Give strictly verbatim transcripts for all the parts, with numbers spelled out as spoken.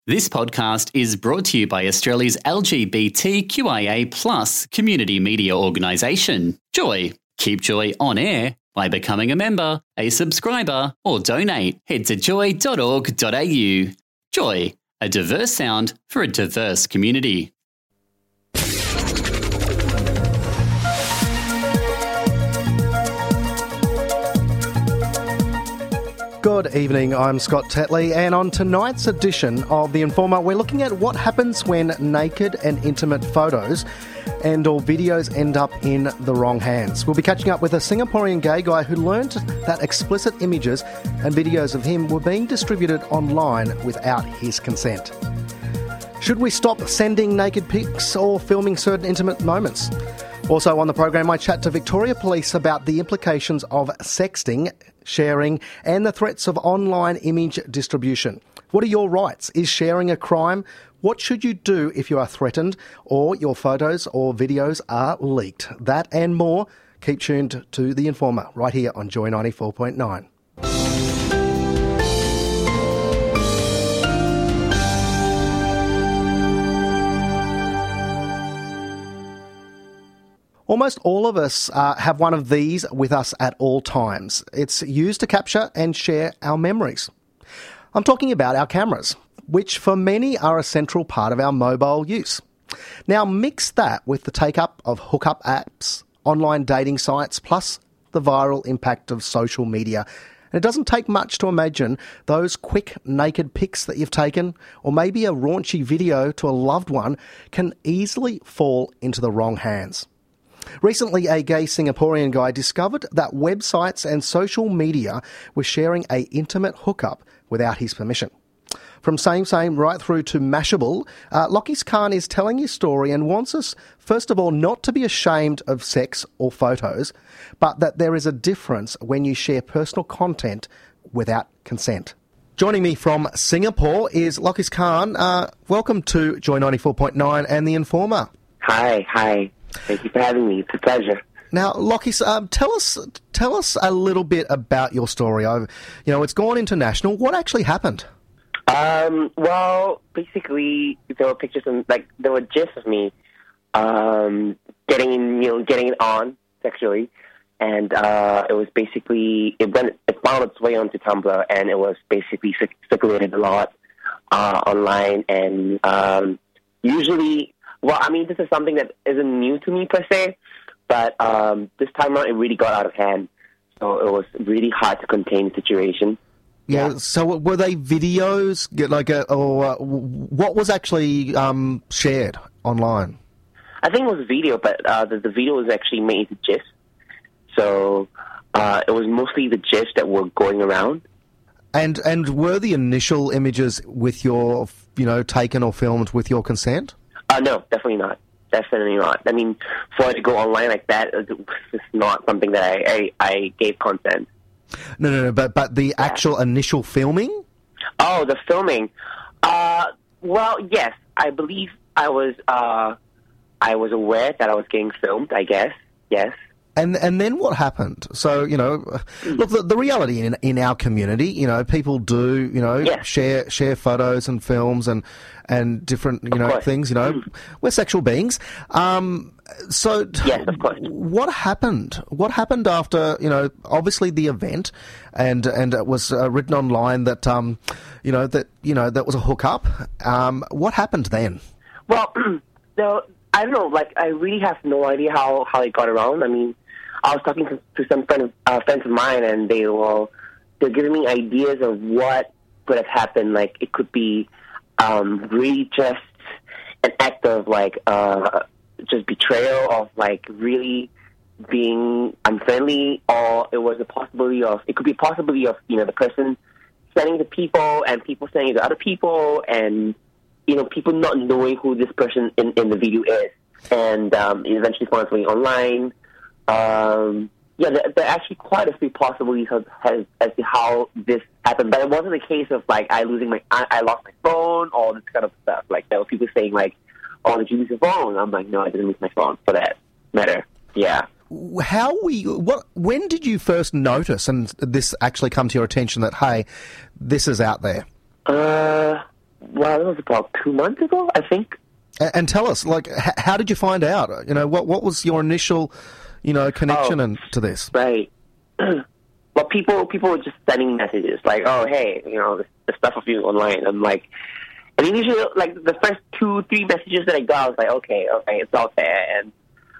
This podcast is brought to you by Australia's L G B T Q I A plus community media organisation, Joy. Keep Joy on air by becoming a member, a subscriber, or donate. Head to joy dot org dot a u. Joy, a diverse sound for a diverse community. Good evening, I'm Scott Tetley, and on tonight's edition of The Informer, we're looking at what happens when naked and intimate photos and or videos end up in the wrong hands. We'll be catching up with a Singaporean gay guy who learned that explicit images and videos of him were being distributed online without his consent. Should we stop sending naked pics or filming certain intimate moments? Also on the program, I chat to Victoria Police about the implications of sexting, sharing, and the threats of online image distribution. What are your rights? Is sharing a crime? What should you do if you are threatened or your photos or videos are leaked? That and more. Keep tuned to The Informer right here on Joy ninety-four point nine. Almost all of us uh, have one of these with us at all times. It's used to capture and share our memories. I'm talking about our cameras, which for many are a central part of our mobile use. Now mix that with the take-up of hookup apps, online dating sites, plus the viral impact of social media. And it doesn't take much to imagine those quick naked pics that you've taken, or maybe a raunchy video to a loved one, can easily fall into the wrong hands. Recently, a gay Singaporean guy discovered that websites and social media were sharing an intimate hookup without his permission. From Same Same right through to Mashable, uh, Lokis Khan is telling his story and wants us, first of all, not to be ashamed of sex or photos, but that there is a difference when you share personal content without consent. Joining me from Singapore is Lokis Khan. Uh, welcome to Joy ninety-four point nine and The Informer. Hi, hi. Thank you for having me. It's a pleasure. Now, Lokis, um, tell us tell us a little bit about your story. I've, you know, it's gone international. What actually happened? Um, well, basically, there were pictures and like there were gifs of me um, getting you know getting it on sexually, and uh, it was basically it went it found its way onto Tumblr, and it was basically circulated a lot uh, online, and um, usually. Well, I mean, this is something that isn't new to me per se, but um, this time around it really got out of hand. So it was really hard to contain the situation. Yeah. yeah. So were they videos, like, a, or uh, what was actually um, shared online? I think it was video, but uh, the, the video was actually made into GIFs. So uh, it was mostly the GIFs that were going around. And and were the initial images with your, you know, taken or filmed with your consent? Uh, no, definitely not. Definitely not. I mean, for it to go online like that, it's not something that I, I, I gave consent. No, no, no, but, but the yeah. actual initial filming? Oh, the filming. Uh, well, yes, I believe I was, uh, I was aware that I was getting filmed, I guess, yes. And and then what happened? So, you know, look, the, the reality in in our community, you know, people do, you know, yes. share share photos and films and and different, you of know, course. things. You know, mm. we're sexual beings. Um, so, yes, of course. What happened? What happened after, you know, obviously the event, and and it was uh, written online that, um, you know, that you know that was a hookup. Um, what happened then? Well, so I don't know. Like, I really have no idea how how it got around. I mean. I was talking to, to some friend of, uh, friends of mine, and they were they're giving me ideas of what could have happened. Like, it could be um, really just an act of like uh, just betrayal, of like really being unfriendly, or it was a possibility of it could be a possibility of you know the person sending to people and people sending to other people, and you know people not knowing who this person in, in the video is, and um, it eventually found its way online. Um, yeah, there, there are actually quite a few possibilities of, as, as to how this happened, but it wasn't a case of like I losing my, I, I lost my phone, or this kind of stuff. Like there were people saying like, "Oh, did you lose your phone?" I'm like, "No, I didn't lose my phone." For that matter, yeah. How we what? When did you first notice, and this actually come to your attention that hey, this is out there? Uh, well, it was about two months ago, I think. And, and tell us, like, h- how did you find out? You know, what what was your initial, you know, connection Oh. and, to this? Right. Well, people people were just sending messages like, "Oh, hey, you know, the, the stuff of you online." I'm like, and initially, like the first two, three messages that I got, I was like, "Okay, okay, it's out there," and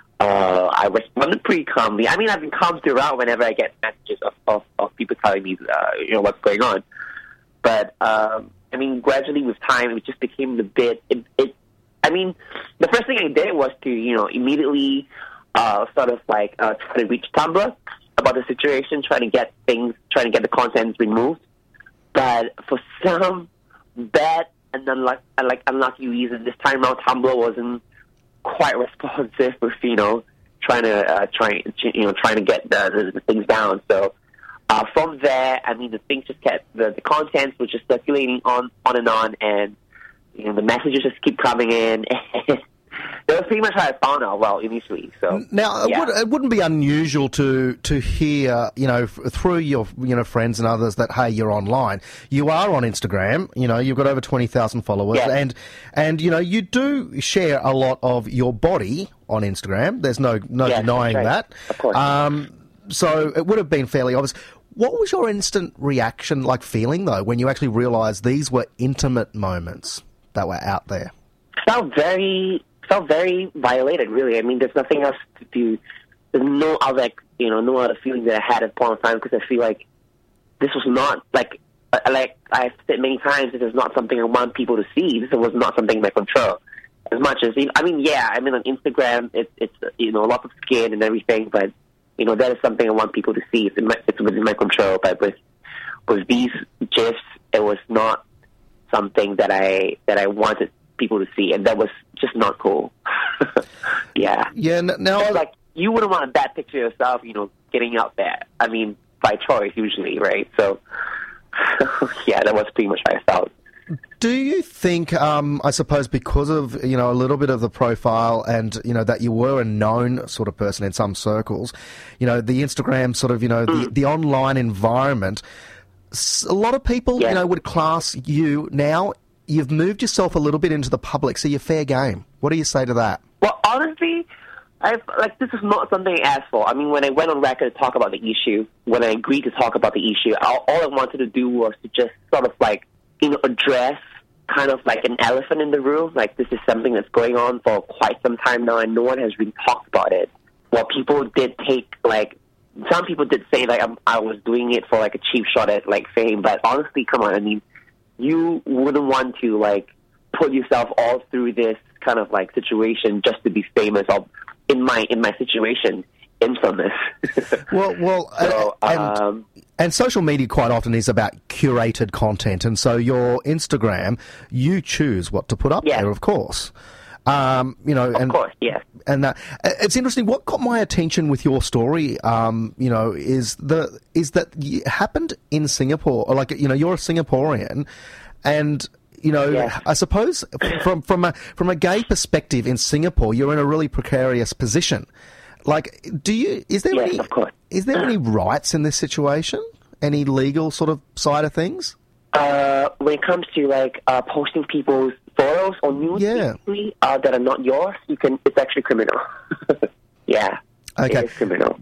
uh, I responded pretty calmly. I mean, I've been calm throughout whenever I get messages of of, of people telling me, uh, you know, what's going on. But um, I mean, gradually with time, it just became a bit. It, it, I mean, the first thing I did was to, you know, immediately uh, sort of like uh, try to reach Tumblr about the situation, trying to get things, trying to get the content removed. But for some bad and unlucky, like unlucky reason, this time around Tumblr wasn't quite responsive with, you know, trying to uh, try, you know, trying to get the, the, the things down. So uh, from there, I mean, the things just kept the, the contents were just circulating on, on and on, and you know, the messages just keep coming in. That was pretty much how I found out, well, initially. So Now, yeah. it, would, it wouldn't be unusual to to hear, you know, f- through your, you know, friends and others that, hey, you're online. You are on Instagram. You know, you've got over twenty thousand followers, Yeah. and and you know, you do share a lot of your body on Instagram. There's no no Yes, denying right. that. Of course. Um, so it would have been fairly obvious. What was your instant reaction, like feeling though, when you actually realised these were intimate moments that were out there? felt very felt very violated, really. I mean, there's nothing else to do. There's no other, you know, no other feeling that I had at the point of time, because I feel like this was not, like, uh, like I've said many times, this is not something I want people to see. This was not something in my control. As much as, I mean, yeah, I mean, on Instagram, it's, it's you know, a lot of skin and everything, but, you know, that is something I want people to see. It's, in my, it's within my control. But with, with these GIFs, it was not something that I that I wanted people to see, and that was just not cool. yeah. Yeah. n- Now, So, like, you wouldn't want a bad picture of yourself, you know, getting out there. I mean, by choice, usually, right? So, yeah, that was pretty much how I felt. do you think, um, I suppose, because of, you know, a little bit of the profile and, you know, that you were a known sort of person in some circles, you know, the Instagram sort of, you know, the, the online environment, s- a lot of people, Yeah. you know, would class you now, you've moved yourself a little bit into the public, so you're fair game. What do you say to that? Well, honestly, I've, like, this is not something I asked for. I mean, when I went on record to talk about the issue, when I agreed to talk about the issue, all, all I wanted to do was to just sort of, like, you know, address kind of like an elephant in the room. Like, this is something that's going on for quite some time now, and no one has really talked about it. Well, people did take, like, some people did say, like, I'm, I was doing it for, like, a cheap shot at, like, fame, but honestly, come on, I mean, you wouldn't want to, like, put yourself all through this kind of, like, situation just to be famous, or in my in my situation, infamous. Well, well, So, uh, and, um, and social media quite often is about curated content, and so your Instagram, you choose what to put up Yeah. there, of course. Um, you know, of and course, yes. and that it's interesting. What got my attention with your story, um, you know, is the is that it happened in Singapore. Or like, you know, you're a Singaporean, and you know, Yeah. I suppose from from a from a gay perspective in Singapore, you're in a really precarious position. Like, do you is there Yes, any of course. is there any rights in this situation? Any legal sort of side of things? Uh, when it comes to, like, uh, posting people's photos or nudes, Yeah. basically, uh, that are not yours, you can. It's actually criminal. yeah. Okay. It is criminal.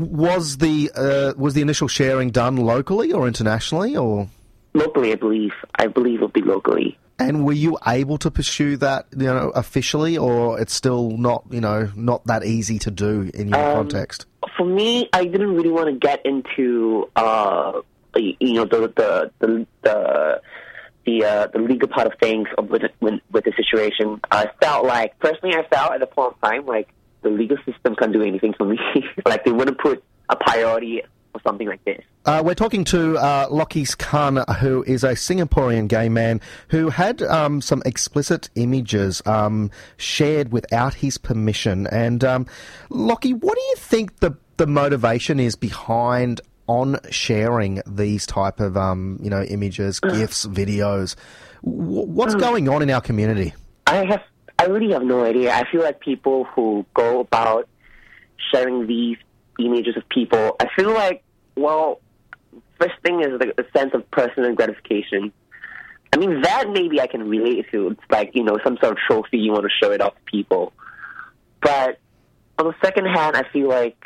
Was the uh, was the initial sharing done locally or internationally, or? Locally, I believe. I believe it'll be locally. And were you able to pursue that, you know, officially, or it's still not, you know, not that easy to do in your Um, context? For me, I didn't really want to get into, uh, you know, the the the the the, uh, the legal part of things with it, with, with the situation. I felt like, personally, I felt at the point of time like the legal system can't do anything for me. Like, they wouldn't put a priority for something like this. Uh, we're talking to uh, Lokis Khan, who is a Singaporean gay man who had um, some explicit images um, shared without his permission. And um, Lockie, what do you think the the motivation is behind on sharing these type of um, you know images, GIFs, videos? W- what's going on in our community? I have, I really have no idea. I feel like people who go about sharing these images of people, I feel like, well, first thing is the, the sense of personal gratification. I mean, that maybe I can relate to. It's like, you know, some sort of trophy, you want to show it off to people. But on the second hand, I feel like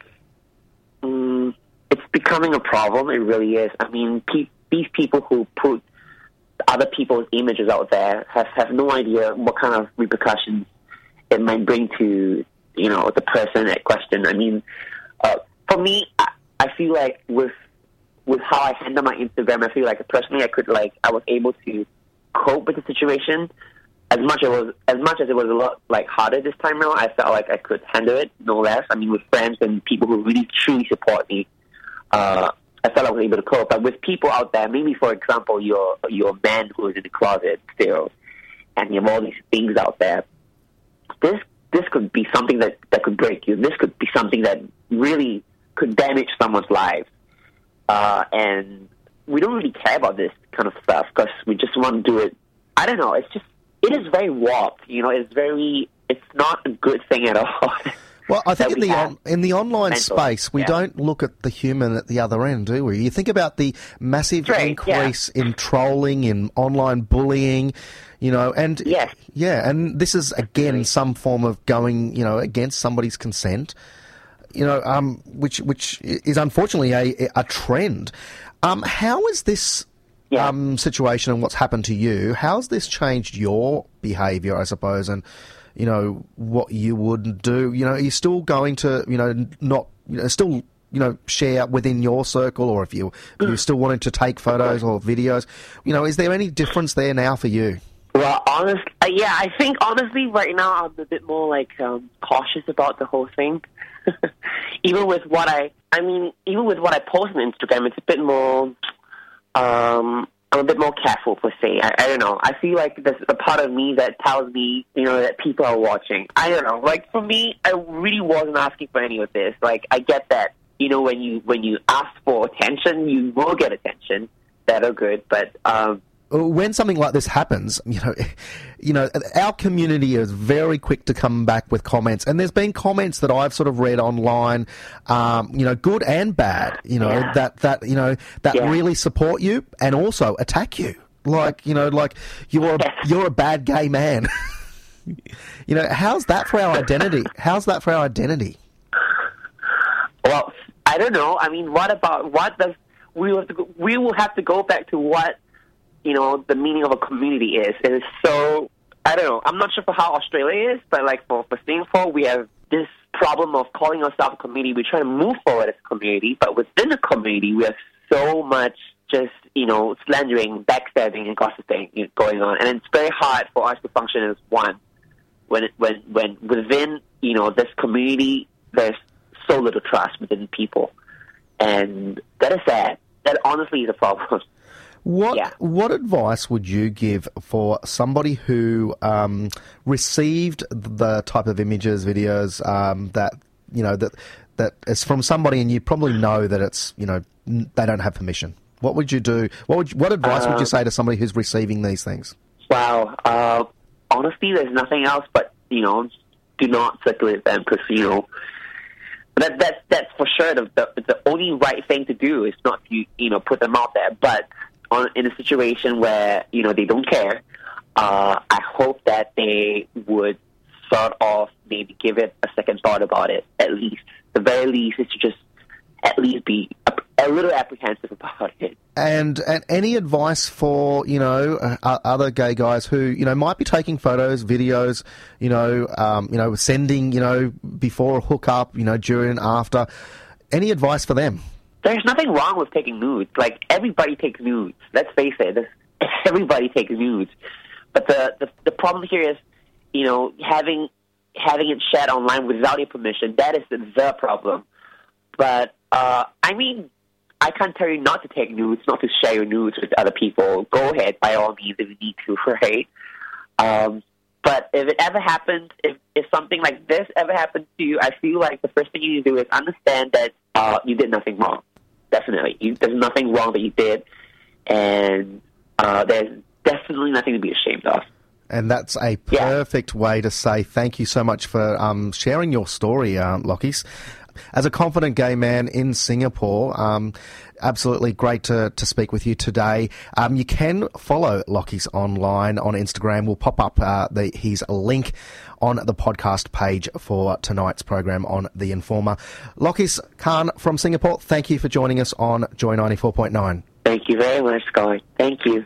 um, it's becoming a problem. It really is. I mean, pe- these people who put other people's images out there have, have no idea what kind of repercussions it might bring to, you know, the person at question. I mean, uh, for me, I, I feel like with with how I handle my Instagram, I feel like personally I could like I was able to cope with the situation as much as it was as much as it was a lot like harder this time around. I felt like I could handle it no less. I mean, with friends and people who really truly support me, uh, I felt I was able to cope. But with people out there, maybe for example, you're you're a man who is in the closet still, and you have all these things out there. This this could be something that, that could break you. This could be something that really could damage someone's life. Uh, and we don't really care about this kind of stuff because we just want to do it. I don't know. It's just, it is very warped. You know, it's very, it's not a good thing at all. Well, I think in the on, in the online mental, space, we yeah. don't look at the human at the other end, do we? You think about the massive Right, increase yeah. in trolling, in online bullying, you know, and Yes. yeah, and this is again Definitely. some form of going, you know, against somebody's consent, you know, um, which which is unfortunately a a trend. Um, how is this Yeah. um situation and what's happened to you? How's this changed your behaviour, I suppose, and you know, what you would do? You know, are you still going to, you know, not, you know, still, you know, share within your circle, or if you, if you're still wanting to take photos or videos, you know, is there any difference there now for you? Well, honest, uh, yeah, I think honestly right now I'm a bit more like um, cautious about the whole thing. Even with what I, I mean, even with what I post on Instagram, it's a bit more, um, I'm a bit more careful per se. I, I don't know. I feel like there's a part of me that tells me, you know, that people are watching. I don't know. Like for me, I really wasn't asking for any of this. Like I get that, you know, when you when you ask for attention, you will get attention. That are good, but um, when something like this happens, you know, you know, our community is very quick to come back with comments, and there's been comments that I've sort of read online, um, you know, good and bad, you know, Yeah. that that you know that Yeah. really support you and also attack you, like you know, like you're a, you're a bad gay man. You know, how's that for our identity? How's that for our identity? well, I don't know. I mean, what about what does we will have to go, we will have to go back to what, you know, the meaning of a community is. It is so, I don't know, I'm not sure for how Australia is, but like for, for Singapore, we have this problem of calling ourselves a community. We're trying to move forward as a community, but within the community, we have so much just, you know, slandering, backstabbing, and gossiping going on. And it's very hard for us to function as one when, it, when, when within, you know, this community, there's so little trust within people. And that is sad. That honestly is a problem. What Yeah. what advice would you give for somebody who um, received the type of images, videos um, that you know that that is from somebody, and you probably know that it's you know n- they don't have permission? What would you do? What would you, what advice would you say to somebody who's receiving these things? Wow. Uh, honestly, there's nothing else but, you know, do not circulate them because, you know, that, that's, that's for sure the, the, the only right thing to do is not to, you know, put them out there. But on, in a situation where, you know, they don't care, uh, I hope that they would sort of maybe give it a second thought about it, at least. The very least is to just at least be a, a little apprehensive about it. And and any advice for you know uh, other gay guys who you know might be taking photos, videos, you know, um, you know, sending you know before a hookup, you know, during and after. Any advice for them? There's nothing wrong with taking nudes. Like, everybody takes nudes. Let's face it. There's, everybody takes nudes. But the, the the problem here is, you know, having having it shared online without your permission. That is the, the problem. But uh, I mean, I can't tell you not to take nudes, not to share your nudes with other people. Go ahead, by all means, if you need to, right? Um, but if it ever happens, if, if something like this ever happens to you, I feel like the first thing you need to do is understand that uh, you did nothing wrong. Definitely. You, there's nothing wrong that you did, and uh, there's definitely nothing to be ashamed of. And that's a perfect yeah. way to say thank you so much for um, sharing your story, uh, Lockies. as a confident gay man in Singapore, um, absolutely great to, to speak with you today. Um, you can follow Lockie's online on Instagram. We'll pop up uh, the, his link on the podcast page for tonight's program on The Informer. Lockie's Khan from Singapore, thank you for joining us on Joy ninety-four point nine. Thank you very much, Scott. Thank you.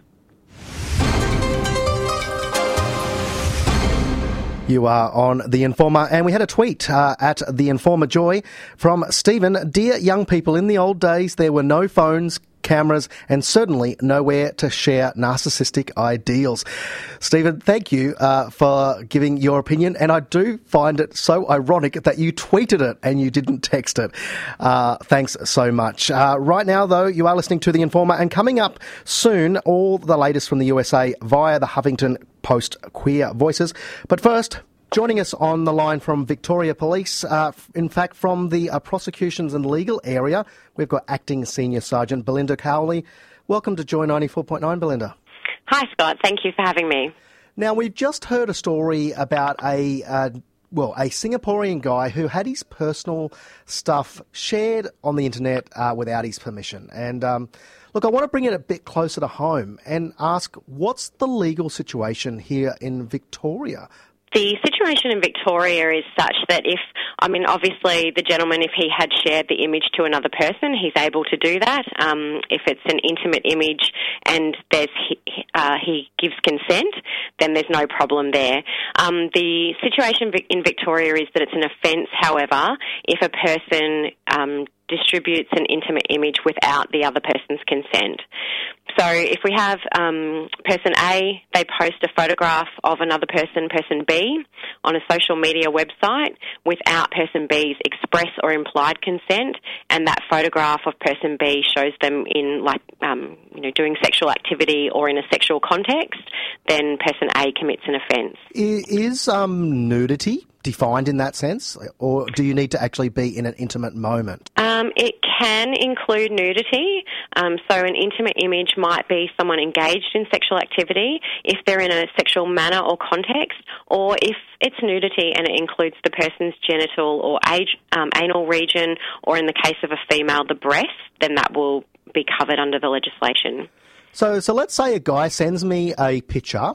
You are on The Informer, and we had a tweet uh, at The Informer Joy from Stephen. Dear young people, in the old days there were no phones, cameras, and certainly nowhere to share narcissistic ideals. Stephen, thank you uh, for giving your opinion, and I do find it so ironic that you tweeted it and you didn't text it. Uh, thanks so much. Uh, right now, though, you are listening to The Informer, and coming up soon, all the latest from the U S A via the Huffington Post Queer Voices. But first, joining us on the line from Victoria Police, uh, in fact, from the uh, prosecutions and legal area, we've got Acting Senior Sergeant Belinda Cowley. Welcome to Joy ninety-four point nine, Belinda. Hi, Scott. Thank you for having me. Now, we've just heard a story about a, uh, well, a Singaporean guy who had his personal stuff shared on the internet uh, without his permission. And, um, look, I want to bring it a bit closer to home and ask, what's the legal situation here in Victoria? The situation in Victoria is such that if, I mean, obviously the gentleman, if he had shared the image to another person, he's able to do that. Um, if it's an intimate image and there's uh, he gives consent, then there's no problem there. Um, the situation in Victoria is that it's an offence, however, if a person um, distributes an intimate image without the other person's consent. So if we have um, person A, they post a photograph of another person, person B, on a social media website without person B's express or implied consent, and that photograph of person B shows them in, like, um, you know, doing sexual activity or in a sexual context, then person A commits an offence. Is um, nudity defined in that sense, or do you need to actually be in an intimate moment? Um, it can include nudity. Um, so an intimate image might be someone engaged in sexual activity if they're in a sexual manner or context, or if it's nudity and it includes the person's genital or age, um, anal region, or in the case of a female, the breast, then that will be covered under the legislation. So, so let's say a guy sends me a picture,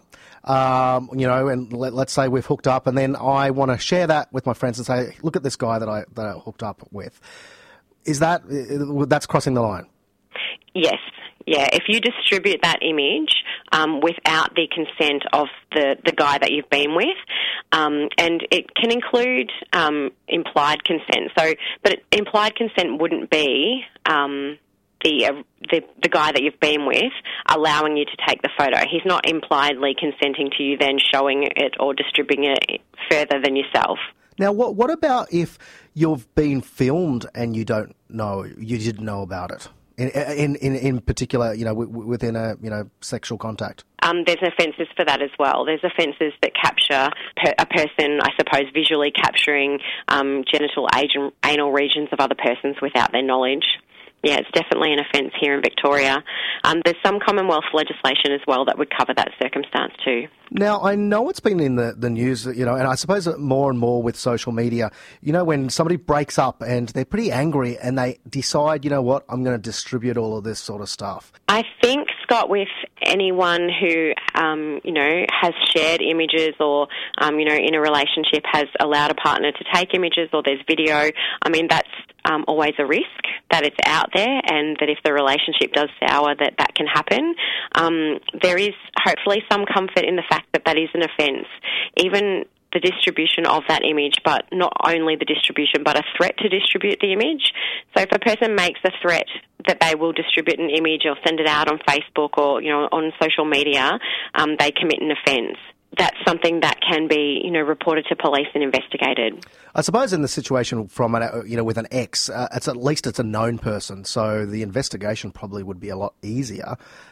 um, you know, and let, let's say we've hooked up, and then I want to share that with my friends and say, look at this guy that I that I hooked up with. Is that that's crossing the line? Yes. Yeah, if you distribute that image um, without the consent of the, the guy that you've been with, um, and it can include um, implied consent. So, but it, implied consent wouldn't be um, the, uh, the the guy that you've been with allowing you to take the photo. He's not impliedly consenting to you then showing it or distributing it further than yourself. Now, what what about if you've been filmed and you don't know, you didn't know about it? In, in in particular, you know, w- within a you know sexual contact. Um, there's offences for that as well. There's offences that capture per, a person, I suppose, visually capturing um, genital ag- anal regions of other persons without their knowledge. Yeah, it's definitely an offence here in Victoria. Um, there's some Commonwealth legislation as well that would cover that circumstance too. Now, I know it's been in the, the news, you know, and I suppose more and more with social media, you know, when somebody breaks up and they're pretty angry and they decide, you know what, I'm going to distribute all of this sort of stuff. I think, Scott, with anyone who, um, you know, has shared images or, um, you know, in a relationship has allowed a partner to take images or there's video, I mean, that's um, always a risk that it's out there, and that if the relationship does sour, that that can happen. Um, there is hopefully some comfort in the fact that that is an offence, even the distribution of that image, but not only the distribution, but a threat to distribute the image. So if a person makes a threat that they will distribute an image or send it out on Facebook or, you know, on social media, um, they commit an offence. That's something that can be, you know, reported to police and investigated. I suppose in the situation from, an, you know, with an ex, uh, it's at least it's a known person, so the investigation probably would be a lot easier.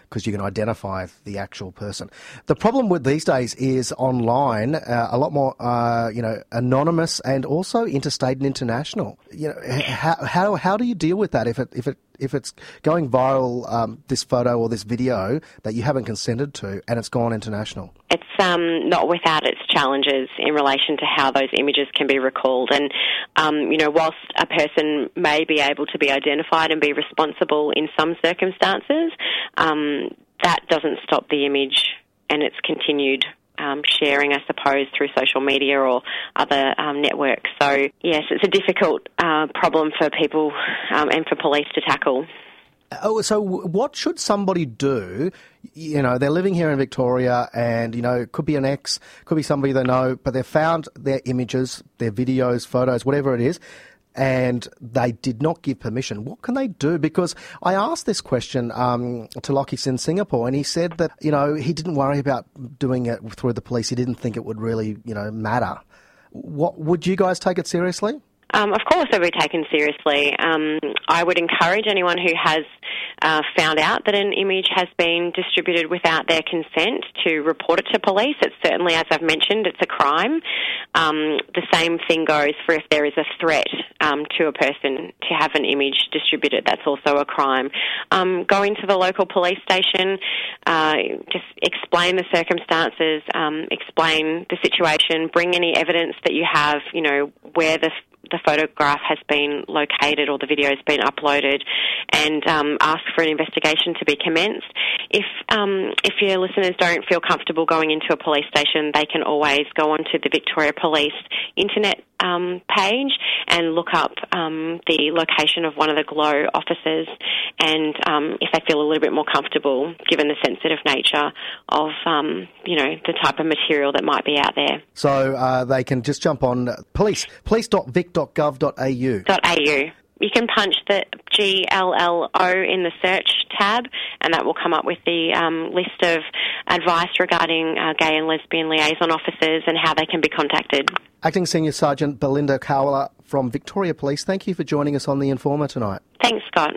because you can identify the actual person. The problem with these days is online, uh, a lot more, uh, you know, anonymous and also interstate and international. You know, how how how do you deal with that if it if it if it's going viral, um, this photo or this video that you haven't consented to, and it's gone international? It's um, not without its challenges in relation to how those images can be recalled. And, um, you know, whilst a person may be able to be identified and be responsible in some circumstances, um, that doesn't stop the image and its continued Um, sharing, I suppose, through social media or other um, networks. So, yes, it's a difficult uh, problem for people um, and for police to tackle. Oh, so what should somebody do? You know, they're living here in Victoria and, you know, it could be an ex, could be somebody they know, but they've found their images, their videos, photos, whatever it is, and they did not give permission. What can they do? Because I asked this question um, to Lockies in Singapore, and he said that, you know, he didn't worry about doing it through the police. He didn't think it would really, you know, matter. What would you guys take it seriously? Um, of course it will be taken seriously. Um, I would encourage anyone who has uh, found out that an image has been distributed without their consent to report it to police. It's certainly, as I've mentioned, it's a crime. Um, the same thing goes for if there is a threat um, to a person to have an image distributed. That's also a crime. Um, go into the local police station, uh, just explain the circumstances, um, explain the situation, bring any evidence that you have, you know, where the the photograph has been located or the video has been uploaded, and um, ask for an investigation to be commenced. If um, if your listeners don't feel comfortable going into a police station, they can always go onto the Victoria Police internet um, page and look up um, the location of one of the Glow offices, and um, if they feel a little bit more comfortable, given the sensitive nature of um, you know the type of material that might be out there. So uh, they can just jump on police, police dot vic dot gov dot a u. .au. You can punch the G L L O in the search tab, and that will come up with the um, list of advice regarding uh, gay and lesbian liaison officers and how they can be contacted. Acting Senior Sergeant Belinda Cowler from Victoria Police, thank you for joining us on The Informer tonight. Thanks, Scott.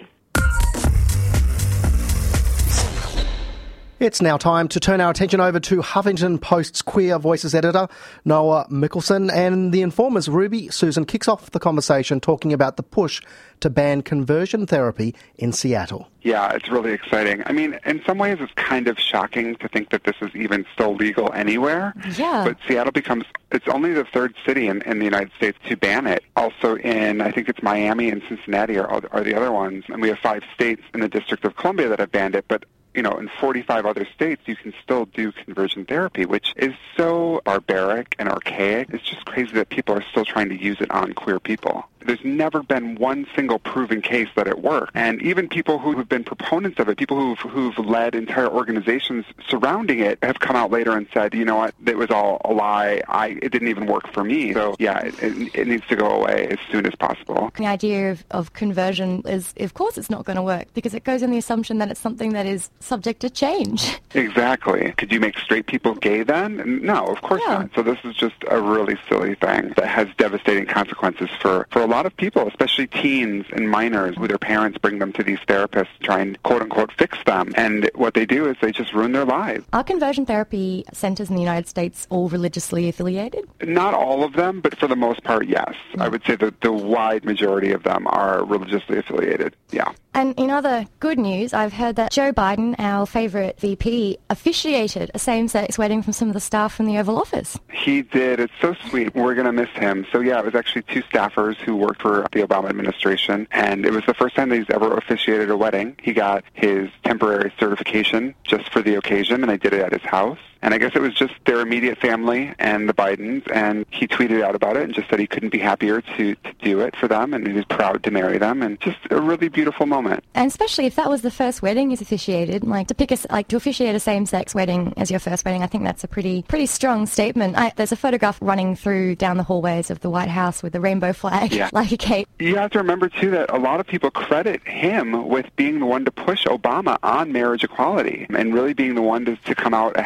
It's now time to turn our attention over to Huffington Post's Queer Voices editor, Noah Mickelson, and The Informer's Ruby Susan kicks off the conversation talking about the push to ban conversion therapy in Seattle. Yeah, it's really exciting. I mean, in some ways it's kind of shocking to think that this is even still legal anywhere. Yeah. But Seattle becomes, it's only the third city in, in the United States to ban it. Also in, I think it's Miami and Cincinnati are, are the other ones. And we have five states in the District of Columbia that have banned it. But you know, in forty-five other states, you can still do conversion therapy, which is so barbaric and archaic. It's just crazy that people are still trying to use it on queer people. There's never been one single proven case that it worked. And even people who have been proponents of it, people who've, who've led entire organizations surrounding it, have come out later and said, you know what, it was all a lie. I, it didn't even work for me. So, yeah, it, it, it needs to go away as soon as possible. The idea of, of conversion is, of course, it's not going to work because it goes on the assumption that it's something that is subject to change. Exactly. Could you make straight people gay then? No, of course yeah. not. So this is just a really silly thing that has devastating consequences for, for a lot of people, especially teens and minors who their parents bring them to these therapists to try and quote-unquote fix them. And what they do is they just ruin their lives. Are conversion therapy centers in the United States all religiously affiliated? Not all of them, but for the most part, yes. Mm. I would say that the wide majority of them are religiously affiliated, yeah. And in other good news, I've heard that Joe Biden, our favourite V P, officiated a same-sex wedding from some of the staff from the Oval Office. He did. It's so sweet. We're going to miss him. So, yeah, it was actually two staffers who worked for the Obama administration, and it was the first time that he's ever officiated a wedding. He got his temporary certification just for the occasion, and they did it at his house. And I guess it was just their immediate family and the Bidens, and he tweeted out about it and just said he couldn't be happier to, to do it for them, and he was proud to marry them, and just a really beautiful moment. And especially if that was the first wedding he's officiated, like to pick a, like to officiate a same-sex wedding as your first wedding, I think that's a pretty pretty strong statement. I, there's a photograph running through down the hallways of the White House with the rainbow flag, yeah. like a cape. You have to remember, too, that a lot of people credit him with being the one to push Obama on marriage equality and really being the one to, to come out ahead of it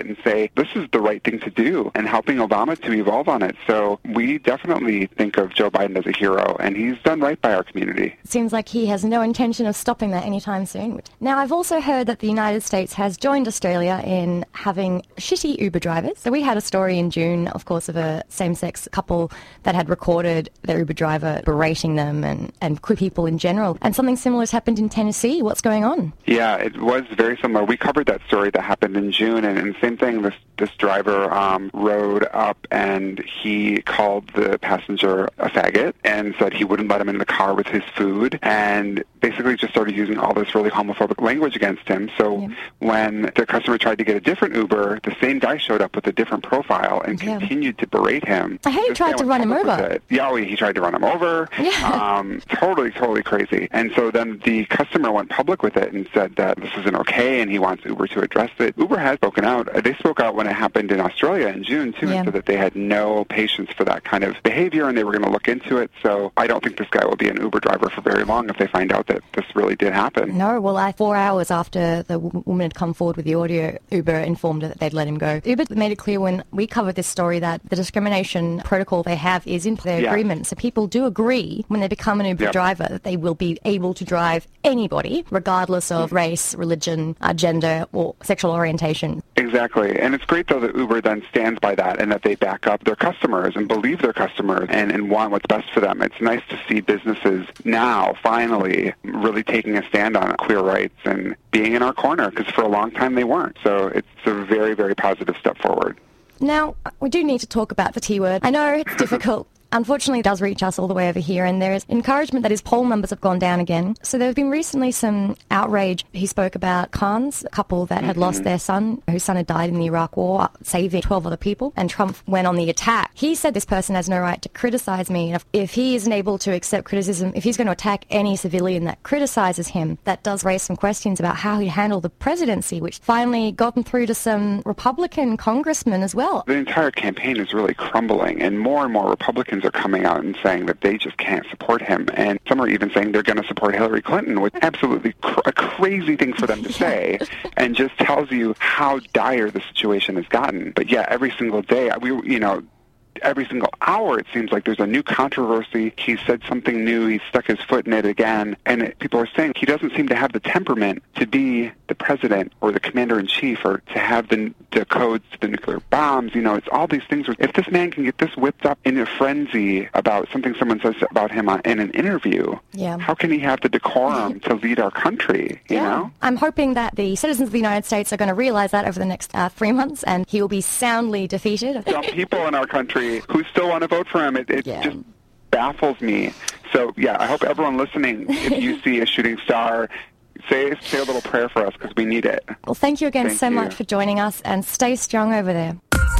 and say, this is the right thing to do, and helping Obama to evolve on it. So we definitely think of Joe Biden as a hero, and he's done right by our community. It seems like he has no intention of stopping that anytime soon. Now, I've also heard that the United States has joined Australia in having shitty Uber drivers. So we had a story in June, of course, of a same-sex couple that had recorded their Uber driver berating them and, and queer people in general. And something similar has happened in Tennessee. What's going on? Yeah, it was very similar. We covered that story that happened in June, and, and same thing, this, this driver um, rode up and he called the passenger a faggot and said he wouldn't let him in the car with his food, and basically just started using all this really homophobic language against him. So yeah. when the customer tried to get a different Uber, the same guy showed up with a different profile and yeah. continued to berate him. I heard he tried to run him over. Yeah, he tried to run him over. Yeah. Um, totally, totally crazy. And so then the customer went public with it and said that this isn't okay and he wants Uber to address it. Uber has spoken out. They spoke out when it happened in Australia in June, too, yeah. and said that they had no patience for that kind of behavior and they were going to look into it. So I don't think this guy will be an Uber driver for very long if they find out that this really did happen. No, well, I, four hours after the w- woman had come forward with the audio, Uber informed her that they'd let him go. Uber made it clear when we covered this story that the discrimination protocol they have is in their yeah. agreement. So people do agree when they become an Uber yep. driver that they will be able to drive anybody, regardless of race, religion, uh, gender, or sexual orientation. Exactly. And it's great, though, that Uber then stands by that and that they back up their customers and believe their customers and, and want what's best for them. It's nice to see businesses now, finally, really taking a stand on queer rights and being in our corner, because for a long time they weren't. So it's a very, very positive step forward. Now, we do need to talk about the T word. I know it's difficult. Unfortunately, it does reach us all the way over here, and there is encouragement that his poll numbers have gone down again. So there have been recently some outrage. He spoke about Khan's, a couple that had mm-hmm. lost their son, whose son had died in the Iraq War, saving twelve other people, and Trump went on the attack. He said this person has no right to criticize me. If, if he isn't able to accept criticism, if he's going to attack any civilian that criticizes him, that does raise some questions about how he handled the presidency, which finally gotten through to some Republican congressmen as well. The entire campaign is really crumbling, and more and more Republicans are coming out and saying that they just can't support him, and some are even saying they're going to support Hillary Clinton, which is absolutely cr- a crazy thing for them to say, and just tells you how dire the situation has gotten. But yeah, every single day, we, you know, every single hour it seems like there's a new controversy. He said something new, he stuck his foot in it again, and it, people are saying he doesn't seem to have the temperament to be the president or the commander-in-chief or to have the, the codes to the nuclear bombs. You know, it's all these things where if this man can get this whipped up in a frenzy about something someone says about him on, in an interview, yeah. how can he have the decorum to lead our country, you yeah. know? I'm hoping that the citizens of the United States are going to realize that over the next uh, three months and he will be soundly defeated. Some people in our country who still want to vote for him, it, it yeah. just baffles me. So, yeah, I hope everyone listening, if you see a shooting star, say say a little prayer for us, because we need it. Well, thank you again thank so you. much for joining us, and stay strong over there.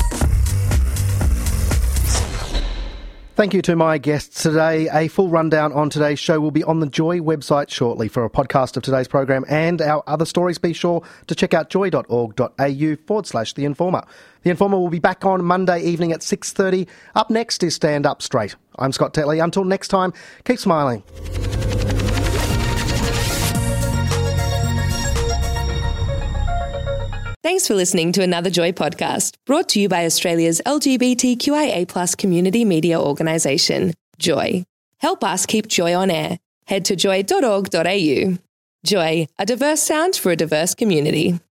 Thank you to my guests today. A full rundown on today's show will be on the Joy website shortly. For a podcast of today's program and our other stories, be sure to check out joy.org.au forward slash The Informer. The Informer will be back on Monday evening at six thirty. Up next is Stand Up Straight. I'm Scott Tetley. Until next time, keep smiling. Thanks for listening to another Joy podcast, brought to you by Australia's L G B T Q I A plus community media organisation, Joy. Help us keep Joy on air. Head to joy dot org dot a u. Joy, a diverse sound for a diverse community.